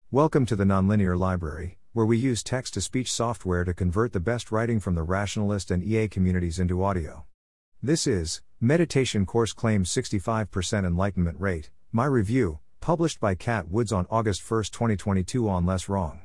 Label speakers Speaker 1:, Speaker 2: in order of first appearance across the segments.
Speaker 1: Welcome to the Nonlinear Library, where we use text-to-speech software to convert the best writing from the rationalist and EA communities into audio. This is Meditation Course Claims 65% Enlightenment Rate, my review, published by Cat Woods on August 1, 2022 on Less Wrong.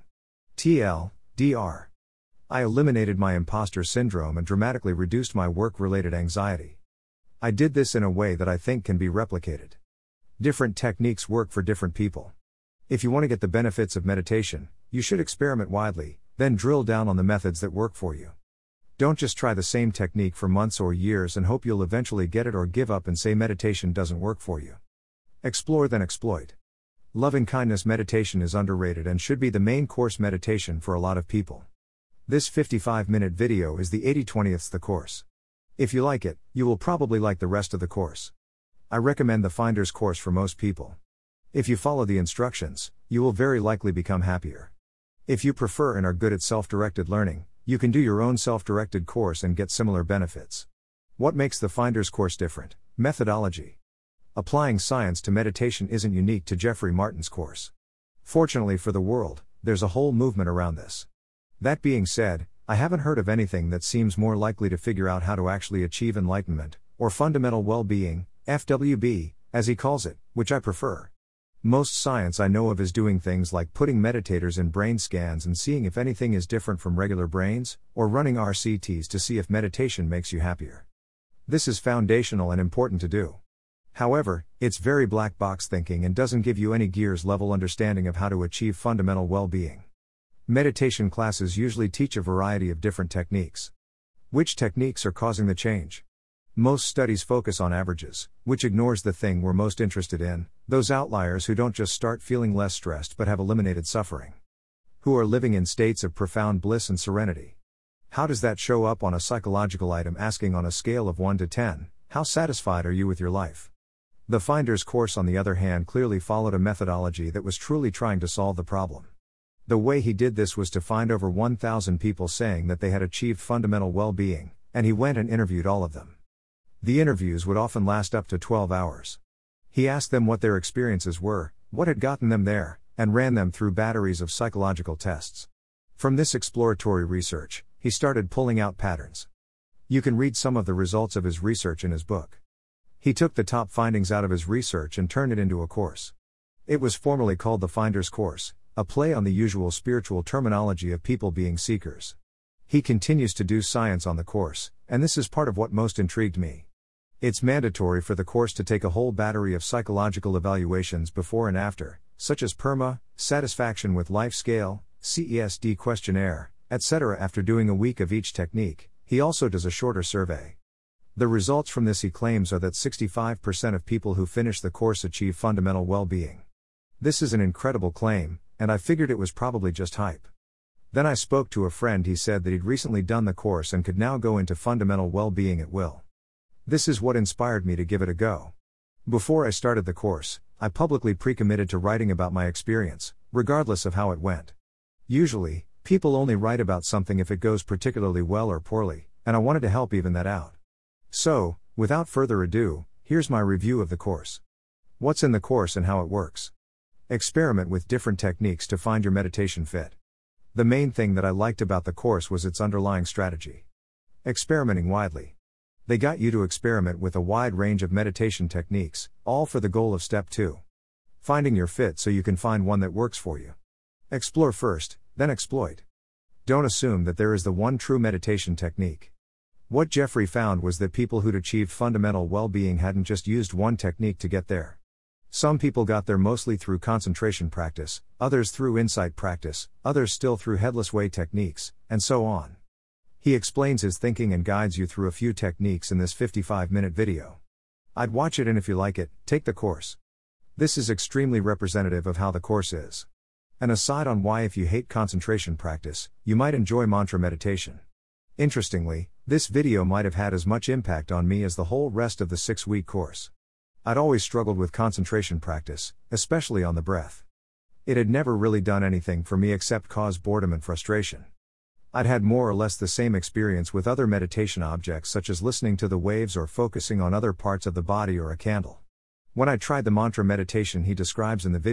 Speaker 1: TL.Dr. I eliminated my imposter syndrome and dramatically reduced my work-related anxiety. I did this in a way that I think can be replicated. Different techniques work for different people. If you want to get the benefits of meditation, you should experiment widely, then drill down on the methods that work for you. Don't just try the same technique for months or years and hope you'll eventually get it, or give up and say meditation doesn't work for you. Explore then exploit. Loving kindness meditation is underrated and should be the main course meditation for a lot of people. This 55-minute video is the 80/20th the course. If you like it, you will probably like the rest of the course. I recommend the Finder's course for most people. If you follow the instructions, you will very likely become happier. If you prefer and are good at self-directed learning, you can do your own self-directed course and get similar benefits. What makes the Finder's course different? Methodology. Applying science to meditation isn't unique to Jeffrey Martin's course. Fortunately for the world, there's a whole movement around this. That being said, I haven't heard of anything that seems more likely to figure out how to actually achieve enlightenment, or fundamental well-being, FWB, as he calls it, which I prefer. Most science I know of is doing things like putting meditators in brain scans and seeing if anything is different from regular brains, or running RCTs to see if meditation makes you happier. This is foundational and important to do. However, it's very black box thinking and doesn't give you any gears level understanding of how to achieve fundamental well-being. Meditation classes usually teach a variety of different techniques. Which techniques are causing the change? Most studies focus on averages, which ignores the thing we're most interested in, those outliers who don't just start feeling less stressed but have eliminated suffering. Who are living in states of profound bliss and serenity. How does that show up on a psychological item asking on a scale of 1 to 10, how satisfied are you with your life? The Finder's course on the other hand clearly followed a methodology that was truly trying to solve the problem. The way he did this was to find over 1,000 people saying that they had achieved fundamental well-being, and he went and interviewed all of them. The interviews would often last up to 12 hours. He asked them what their experiences were, what had gotten them there, and ran them through batteries of psychological tests. From this exploratory research, he started pulling out patterns. You can read some of the results of his research in his book. He took the top findings out of his research and turned it into a course. It was formerly called the Finder's Course, a play on the usual spiritual terminology of people being seekers. He continues to do science on the course, and this is part of what most intrigued me. It's mandatory for the course to take a whole battery of psychological evaluations before and after, such as PERMA, Satisfaction with Life Scale, CESD questionnaire, etc. After doing a week of each technique, he also does a shorter survey. The results from this, he claims, are that 65% of people who finish the course achieve fundamental well-being. This is an incredible claim, and I figured it was probably just hype. Then I spoke to a friend. He said that he'd recently done the course and could now go into fundamental well-being at will. This is what inspired me to give it a go. Before I started the course, I publicly pre-committed to writing about my experience, regardless of how it went. Usually, people only write about something if it goes particularly well or poorly, and I wanted to help even that out. So, without further ado, here's my review of the course. What's in the course and how it works. Experiment with different techniques to find your meditation fit. The main thing that I liked about the course was its underlying strategy. Experimenting widely. They got you to experiment with a wide range of meditation techniques, all for the goal of step 2. Finding your fit so you can find one that works for you. Explore first, then exploit. Don't assume that there is the one true meditation technique. What Jeffrey found was that people who'd achieved fundamental well-being hadn't just used one technique to get there. Some people got there mostly through concentration practice, others through insight practice, others still through headless way techniques, and so on. He explains his thinking and guides you through a few techniques in this 55-minute video. I'd watch it, and if you like it, take the course. This is extremely representative of how the course is. An aside on why, if you hate concentration practice, you might enjoy mantra meditation. Interestingly, this video might have had as much impact on me as the whole rest of the 6-week course. I'd always struggled with concentration practice, especially on the breath. It had never really done anything for me except cause boredom and frustration. I'd had more or less the same experience with other meditation objects, such as listening to the waves or focusing on other parts of the body or a candle. When I tried the mantra meditation he describes in the video,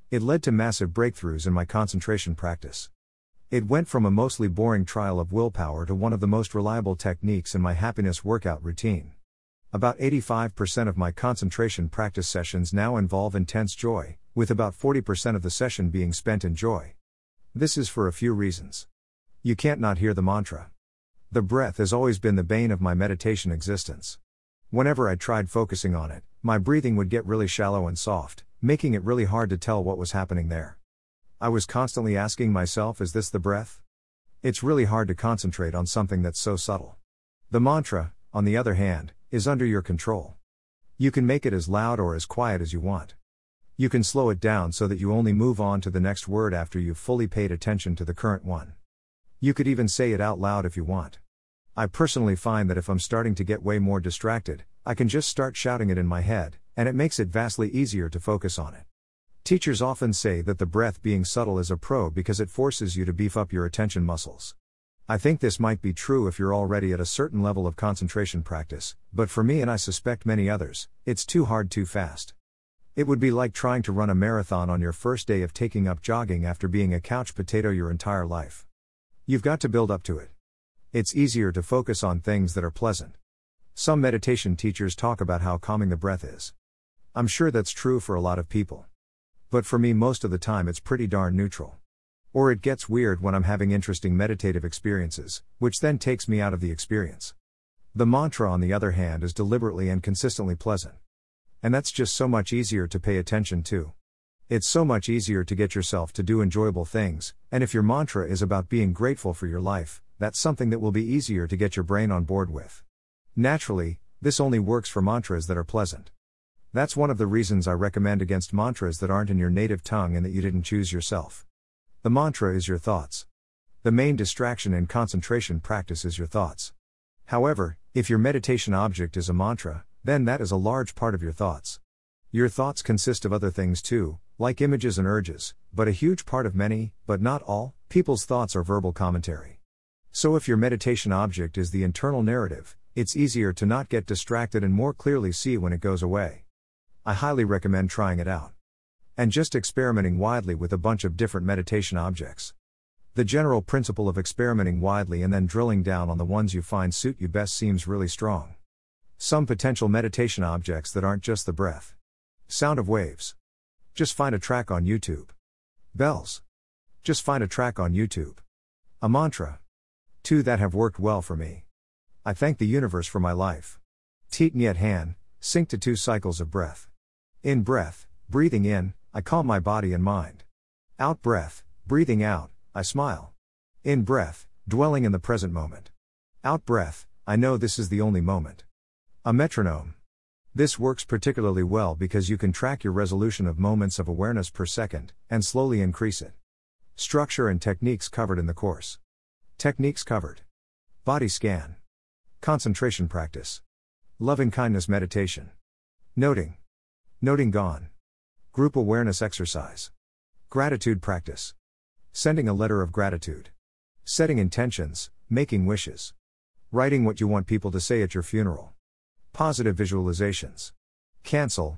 Speaker 1: It led to massive breakthroughs in my concentration practice. It went from a mostly boring trial of willpower to one of the most reliable techniques in my happiness workout routine. About 85% of my concentration practice sessions now involve intense joy, with about 40% of the session being spent in joy. This is for a few reasons. You can't not hear the mantra. The breath has always been the bane of my meditation existence. Whenever I tried focusing on it, my breathing would get really shallow and soft, making it really hard to tell what was happening there. I was constantly asking myself, is this the breath? It's really hard to concentrate on something that's so subtle. The mantra, on the other hand, is under your control. You can make it as loud or as quiet as you want. You can slow it down so that you only move on to the next word after you've fully paid attention to the current one. You could even say it out loud if you want. I personally find that if I'm starting to get way more distracted, I can just start shouting it in my head, and it makes it vastly easier to focus on it. Teachers often say that the breath being subtle is a pro because it forces you to beef up your attention muscles. I think this might be true if you're already at a certain level of concentration practice, but for me and I suspect many others, it's too hard too fast. It would be like trying to run a marathon on your first day of taking up jogging after being a couch potato your entire life. You've got to build up to it. It's easier to focus on things that are pleasant. Some meditation teachers talk about how calming the breath is. I'm sure that's true for a lot of people. But for me, most of the time it's pretty darn neutral. Or it gets weird when I'm having interesting meditative experiences, which then takes me out of the experience. The mantra, on the other hand, is deliberately and consistently pleasant. And that's just so much easier to pay attention to. It's so much easier to get yourself to do enjoyable things, and if your mantra is about being grateful for your life, that's something that will be easier to get your brain on board with. Naturally, this only works for mantras that are pleasant. That's one of the reasons I recommend against mantras that aren't in your native tongue and that you didn't choose yourself. The mantra is your thoughts. The main distraction in concentration practice is your thoughts. However, if your meditation object is a mantra, then that is a large part of your thoughts. Your thoughts consist of other things too, like images and urges, but a huge part of many, but not all, people's thoughts are verbal commentary. So if your meditation object is the internal narrative, it's easier to not get distracted and more clearly see when it goes away. I highly recommend trying it out. And just experimenting widely with a bunch of different meditation objects. The general principle of experimenting widely and then drilling down on the ones you find suit you best seems really strong. Some potential meditation objects that aren't just the breath. Sound of waves. Just find a track on YouTube. Bells. Just find a track on YouTube. A mantra. 2 that have worked well for me. I thank the universe for my life. Thich Nhat Hanh, sync to 2 cycles of breath. In breath, breathing in, I calm my body and mind. Out breath, breathing out, I smile. In breath, dwelling in the present moment. Out breath, I know this is the only moment. A metronome. This works particularly well because you can track your resolution of moments of awareness per second, and slowly increase it. Structure and techniques covered in the course. Techniques covered. Body scan. Concentration practice. Loving kindness meditation. Noting. Noting gone. Group awareness exercise. Gratitude practice. Sending a letter of gratitude. Setting intentions, making wishes. Writing what you want people to say at your funeral. Positive visualizations. Cancel.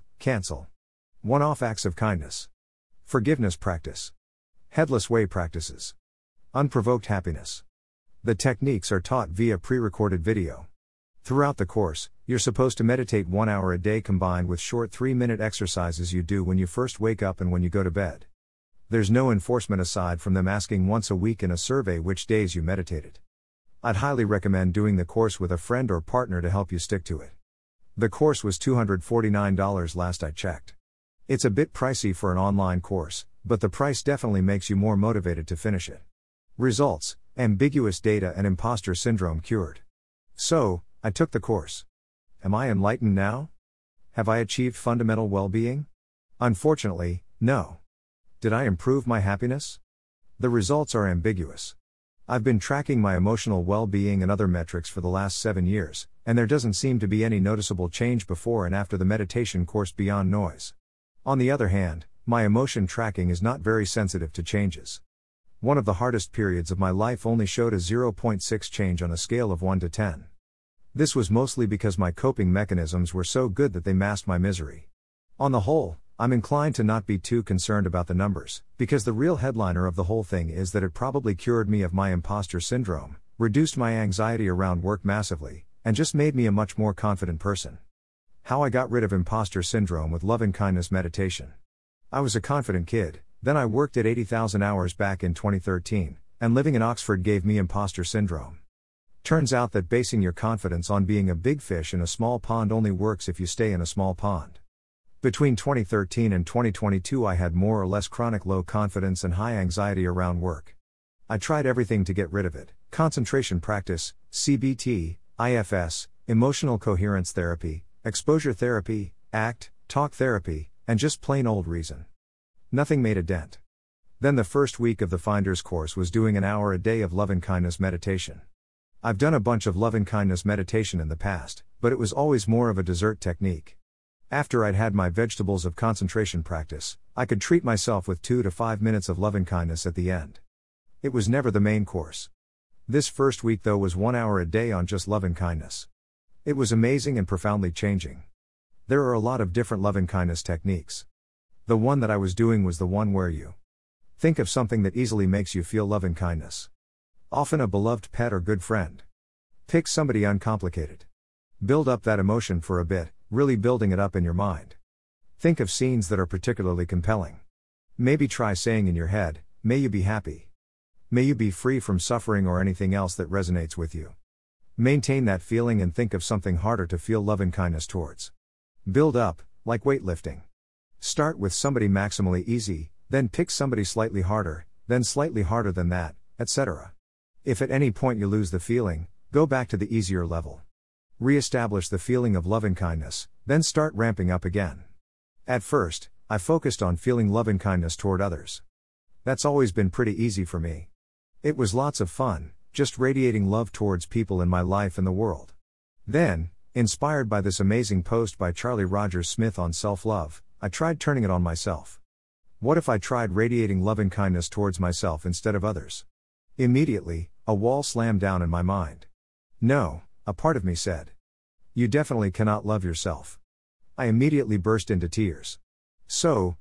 Speaker 1: One-off acts of kindness. Forgiveness practice. Headless way practices. Unprovoked happiness. The techniques are taught via pre-recorded video. Throughout the course, you're supposed to meditate 1 hour a day combined with short 3-minute exercises you do when you first wake up and when you go to bed. There's no enforcement aside from them asking once a week in a survey which days you meditated. I'd highly recommend doing the course with a friend or partner to help you stick to it. The course was $249 last I checked. It's a bit pricey for an online course, but the price definitely makes you more motivated to finish it. Results: ambiguous data and imposter syndrome cured. So, I took the course. Am I enlightened now? Have I achieved fundamental well-being? Unfortunately, no. Did I improve my happiness? The results are ambiguous. I've been tracking my emotional well-being and other metrics for the last 7 years, and there doesn't seem to be any noticeable change before and after the meditation course beyond noise. On the other hand, my emotion tracking is not very sensitive to changes. One of the hardest periods of my life only showed a 0.6 change on a scale of 1 to 10. This was mostly because my coping mechanisms were so good that they masked my misery. On the whole, I'm inclined to not be too concerned about the numbers, because the real headliner of the whole thing is that it probably cured me of my imposter syndrome, reduced my anxiety around work massively, and just made me a much more confident person. How I got rid of imposter syndrome with loving-kindness meditation. I was a confident kid, then I worked at 80,000 hours back in 2013, and living in Oxford gave me imposter syndrome. Turns out that basing your confidence on being a big fish in a small pond only works if you stay in a small pond. Between 2013 and 2022 I had more or less chronic low confidence and high anxiety around work. I tried everything to get rid of it: concentration practice, CBT, IFS, emotional coherence therapy, exposure therapy, ACT, talk therapy, and just plain old reason. Nothing made a dent. Then the first week of the Finders course was doing an hour a day of loving-kindness meditation. I've done a bunch of loving-kindness meditation in the past, but it was always more of a dessert technique. After I'd had my vegetables of concentration practice, I could treat myself with 2 to 5 minutes of loving-kindness at the end. It was never the main course. This first week though was 1 hour a day on just loving-kindness. It was amazing and profoundly changing. There are a lot of different loving-kindness techniques. The one that I was doing was the one where you think of something that easily makes you feel loving-kindness. Often a beloved pet or good friend. Pick somebody uncomplicated. Build up that emotion for a bit, really building it up in your mind. Think of scenes that are particularly compelling. Maybe try saying in your head, "May you be happy. May you be free from suffering," or anything else that resonates with you. Maintain that feeling and think of something harder to feel loving-kindness towards. Build up, like weightlifting. Start with somebody maximally easy, then pick somebody slightly harder, then slightly harder than that, etc. If at any point you lose the feeling, go back to the easier level. Re-establish the feeling of loving-kindness, then start ramping up again. At first, I focused on feeling loving-kindness toward others. That's always been pretty easy for me. It was lots of fun, just radiating love towards people in my life and the world. Then, inspired by this amazing post by Charlie Rogers Smith on self-love, I tried turning it on myself. What if I tried radiating loving-kindness towards myself instead of others? Immediately, a wall slammed down in my mind. No, a part of me said. You definitely cannot love yourself. I immediately burst into tears. So,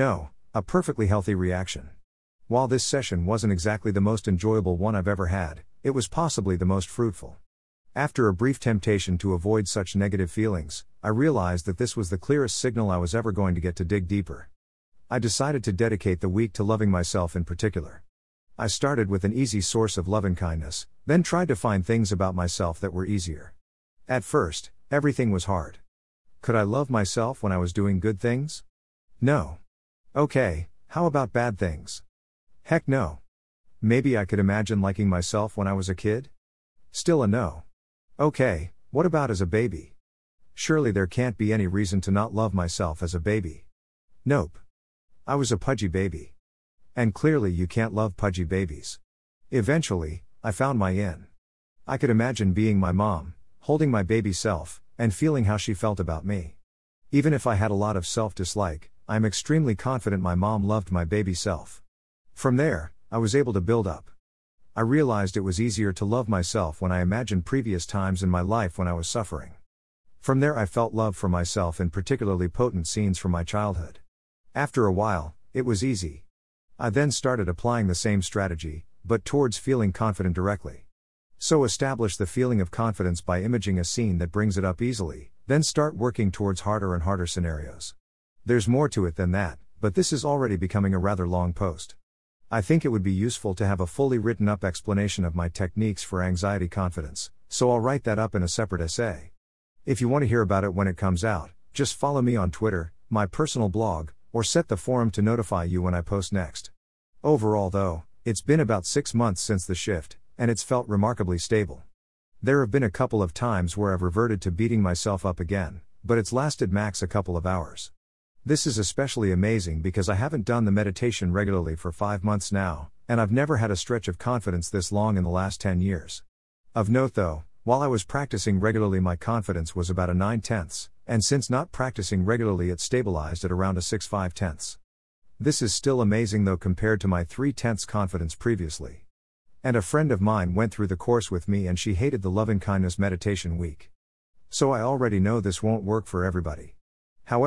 Speaker 1: a perfectly healthy reaction. While this session wasn't exactly the most enjoyable one I've ever had, it was possibly the most fruitful. After a brief temptation to avoid such negative feelings, I realized that this was the clearest signal I was ever going to get to dig deeper. I decided to dedicate the week to loving myself in particular. I started with an easy source of loving-kindness, then tried to find things about myself that were easier. At first, everything was hard. Could I love myself when I was doing good things? No. Okay, how about bad things? Heck no. Maybe I could imagine liking myself when I was a kid? Still a no. Okay, what about as a baby? Surely there can't be any reason to not love myself as a baby. Nope. I was a pudgy baby. And clearly you can't love pudgy babies. Eventually, I found my in. I could imagine being my mom, holding my baby self, and feeling how she felt about me. Even if I had a lot of self-dislike, I'm extremely confident my mom loved my baby self. From there, I was able to build up. I realized it was easier to love myself when I imagined previous times in my life when I was suffering. From there I felt love for myself in particularly potent scenes from my childhood. After a while, it was easy. I then started applying the same strategy, but towards feeling confident directly. So establish the feeling of confidence by imaging a scene that brings it up easily, then start working towards harder and harder scenarios. There's more to it than that, but this is already becoming a rather long post. I think it would be useful to have a fully written up explanation of my techniques for anxiety confidence, so I'll write that up in a separate essay. If you want to hear about it when it comes out, just follow me on Twitter, my personal blog, or set the forum to notify you when I post next. Overall though, it's been about 6 months since the shift, and it's felt remarkably stable. There have been a couple of times where I've reverted to beating myself up again, but it's lasted max a couple of hours. This is especially amazing because I haven't done the meditation regularly for 5 months now, and I've never had a stretch of confidence this long in the last 10 years. Of note though, while I was practicing regularly my confidence was about a 9/10, and since not practicing regularly it stabilized at around a 6/5. This is still amazing though compared to my 3/10 confidence previously. And a friend of mine went through the course with me and she hated the loving-kindness meditation week. So I already know this won't work for everybody. However,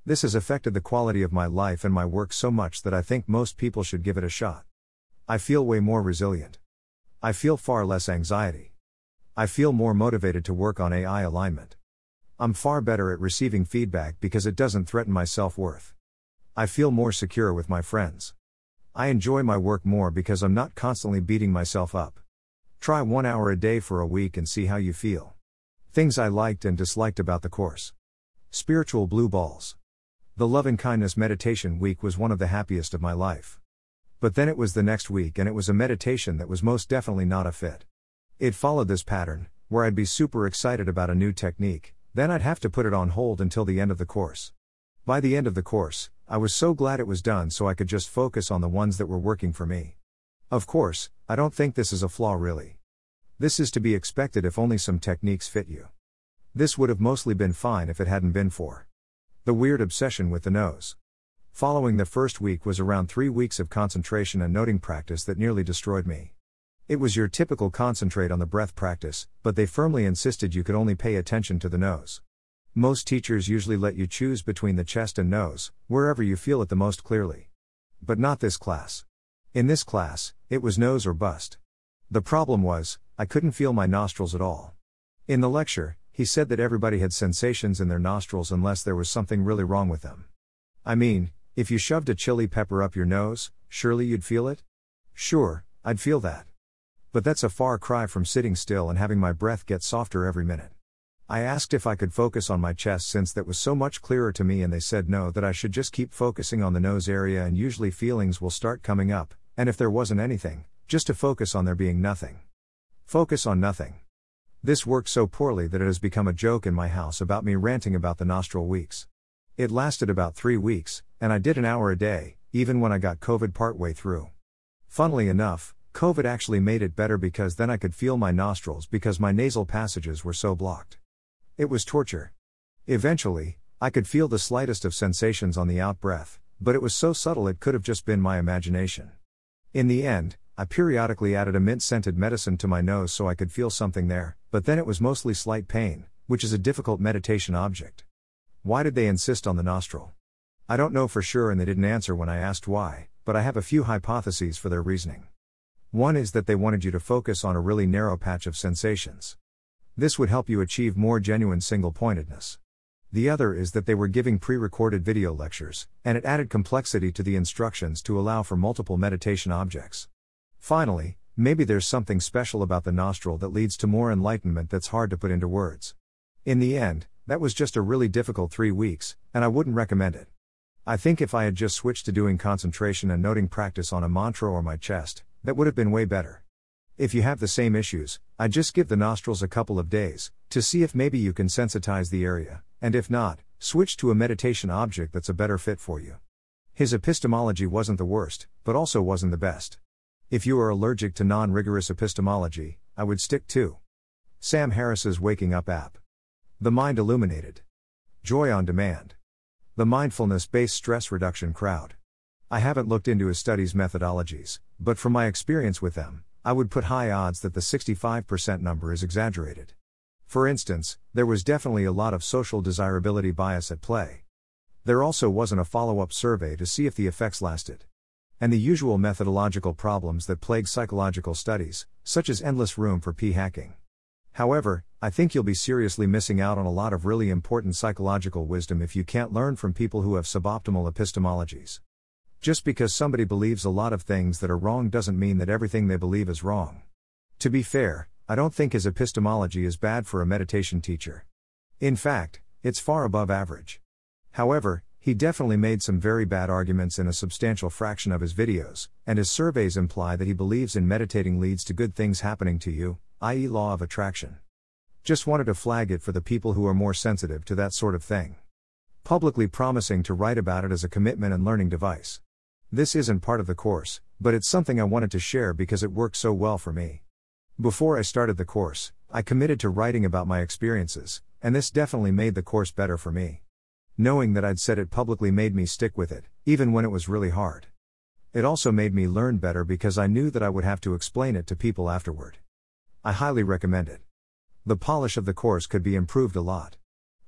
Speaker 1: This has affected the quality of my life and my work so much that I think most people should give it a shot. I feel way more resilient. I feel far less anxiety. I feel more motivated to work on AI alignment. I'm far better at receiving feedback because it doesn't threaten my self-worth. I feel more secure with my friends. I enjoy my work more because I'm not constantly beating myself up. Try 1 hour a day for a week and see how you feel. Things I liked and disliked about the course. Spiritual blue balls. The Love and Kindness Meditation week was one of the happiest of my life. But then it was the next week and it was a meditation that was most definitely not a fit. It followed this pattern, where I'd be super excited about a new technique, then I'd have to put it on hold until the end of the course. By the end of the course, I was so glad it was done so I could just focus on the ones that were working for me. Of course, I don't think this is a flaw really. This is to be expected if only some techniques fit you. This would have mostly been fine if it hadn't been for the weird obsession with the nose. Following the first week was around 3 weeks of concentration and noting practice that nearly destroyed me. It was your typical concentrate on the breath practice, but they firmly insisted you could only pay attention to the nose. Most teachers usually let you choose between the chest and nose, wherever you feel it the most clearly. But not this class. In this class, it was nose or bust. The problem was, I couldn't feel my nostrils at all. In the lecture, he said that everybody had sensations in their nostrils unless there was something really wrong with them. I mean, if you shoved a chili pepper up your nose, surely you'd feel it? Sure, I'd feel that. But that's a far cry from sitting still and having my breath get softer every minute. I asked if I could focus on my chest since that was so much clearer to me and they said no, that I should just keep focusing on the nose area and usually feelings will start coming up, and if there wasn't anything, just to focus on there being nothing. Focus on nothing. This worked so poorly that it has become a joke in my house about me ranting about the nostril weeks. It lasted about 3 weeks, and I did an hour a day, even when I got COVID partway through. Funnily enough, COVID actually made it better because then I could feel my nostrils because my nasal passages were so blocked. It was torture. Eventually, I could feel the slightest of sensations on the out-breath, but it was so subtle it could have just been my imagination. In the end, I periodically added a mint-scented medicine to my nose so I could feel something there, but then it was mostly slight pain, which is a difficult meditation object. Why did they insist on the nostril? I don't know for sure and they didn't answer when I asked why, but I have a few hypotheses for their reasoning. One is that they wanted you to focus on a really narrow patch of sensations. This would help you achieve more genuine single-pointedness. The other is that they were giving pre-recorded video lectures, and it added complexity to the instructions to allow for multiple meditation objects. Finally, maybe there's something special about the nostril that leads to more enlightenment that's hard to put into words. In the end, that was just a really difficult 3 weeks, and I wouldn't recommend it. I think if I had just switched to doing concentration and noting practice on a mantra or my chest, that would have been way better. If you have the same issues, I'd just give the nostrils a couple of days, to see if maybe you can sensitize the area, and if not, switch to a meditation object that's a better fit for you. His epistemology wasn't the worst, but also wasn't the best. If you are allergic to non-rigorous epistemology, I would stick to Sam Harris's Waking Up app. The Mind Illuminated. Joy on Demand. The Mindfulness-Based Stress Reduction Crowd. I haven't looked into his studies' methodologies, but from my experience with them, I would put high odds that the 65% number is exaggerated. For instance, there was definitely a lot of social desirability bias at play. There also wasn't a follow-up survey to see if the effects lasted. And the usual methodological problems that plague psychological studies, such as endless room for p-hacking. However, I think you'll be seriously missing out on a lot of really important psychological wisdom if you can't learn from people who have suboptimal epistemologies. Just because somebody believes a lot of things that are wrong doesn't mean that everything they believe is wrong. To be fair, I don't think his epistemology is bad for a meditation teacher. In fact, it's far above average. However, he definitely made some very bad arguments in a substantial fraction of his videos, and his surveys imply that he believes in meditating leads to good things happening to you, i.e. law of attraction. Just wanted to flag it for the people who are more sensitive to that sort of thing. Publicly promising to write about it as a commitment and learning device. This isn't part of the course, but it's something I wanted to share because it worked so well for me. Before I started the course, I committed to writing about my experiences, and this definitely made the course better for me. Knowing that I'd said it publicly made me stick with it, even when it was really hard. It also made me learn better because I knew that I would have to explain it to people afterward. I highly recommend it. The polish of the course could be improved a lot.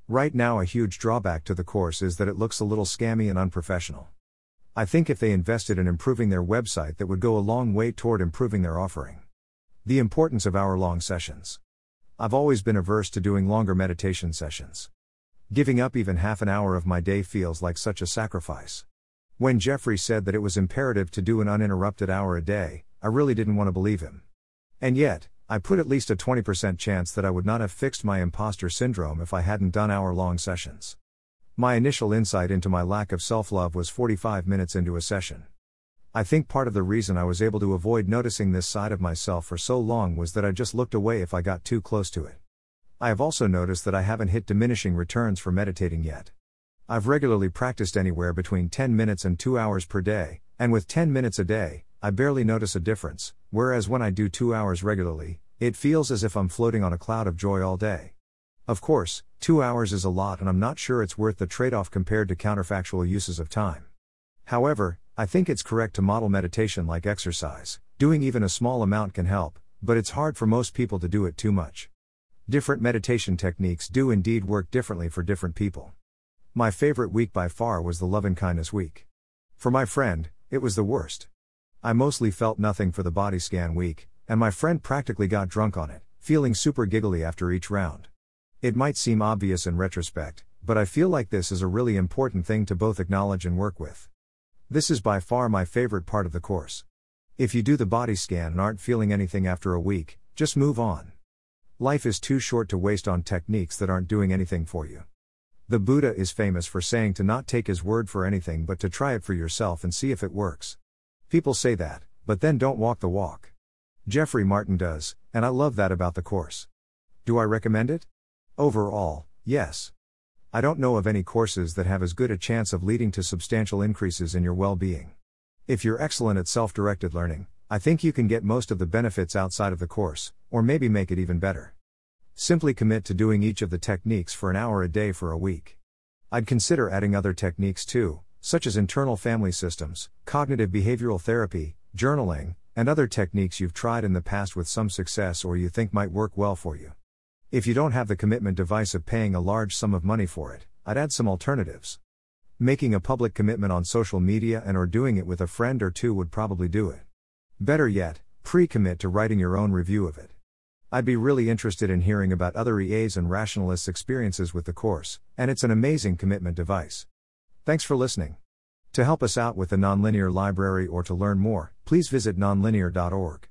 Speaker 1: Right now, a huge drawback to the course is that it looks a little scammy and unprofessional. I think if they invested in improving their website, that would go a long way toward improving their offering. The importance of hour-long sessions. I've always been averse to doing longer meditation sessions. Giving up even half an hour of my day feels like such a sacrifice. When Jeffrey said that it was imperative to do an uninterrupted hour a day, I really didn't want to believe him. And yet, I put at least a 20% chance that I would not have fixed my imposter syndrome if I hadn't done hour-long sessions. My initial insight into my lack of self-love was 45 minutes into a session. I think part of the reason I was able to avoid noticing this side of myself for so long was that I just looked away if I got too close to it. I have also noticed that I haven't hit diminishing returns for meditating yet. I've regularly practiced anywhere between 10 minutes and 2 hours per day, and with 10 minutes a day, I barely notice a difference, whereas when I do 2 hours regularly, it feels as if I'm floating on a cloud of joy all day. Of course, 2 hours is a lot, and I'm not sure it's worth the trade-off compared to counterfactual uses of time. However, I think it's correct to model meditation like exercise. Doing even a small amount can help, but it's hard for most people to do it too much. Different meditation techniques do indeed work differently for different people. My favorite week by far was the Loving-Kindness week. For my friend, it was the worst. I mostly felt nothing for the body scan week, and my friend practically got drunk on it, feeling super giggly after each round. It might seem obvious in retrospect, but I feel like this is a really important thing to both acknowledge and work with. This is by far my favorite part of the course. If you do the body scan and aren't feeling anything after a week, just move on. Life is too short to waste on techniques that aren't doing anything for you. The Buddha is famous for saying to not take his word for anything but to try it for yourself and see if it works. People say that, but then don't walk the walk. Jeffrey Martin does, and I love that about the course. Do I recommend it? Overall, yes. I don't know of any courses that have as good a chance of leading to substantial increases in your well-being. If you're excellent at self-directed learning, I think you can get most of the benefits outside of the course, or maybe make it even better. Simply commit to doing each of the techniques for an hour a day for a week. I'd consider adding other techniques too, such as internal family systems, cognitive behavioral therapy, journaling, and other techniques you've tried in the past with some success or you think might work well for you. If you don't have the commitment device of paying a large sum of money for it, I'd add some alternatives. Making a public commitment on social media and/or doing it with a friend or two would probably do it. Better yet, pre-commit to writing your own review of it. I'd be really interested in hearing about other EAs and rationalists' experiences with the course, and it's an amazing commitment device. Thanks for listening. To help us out with the Nonlinear Library or to learn more, please visit nonlinear.org.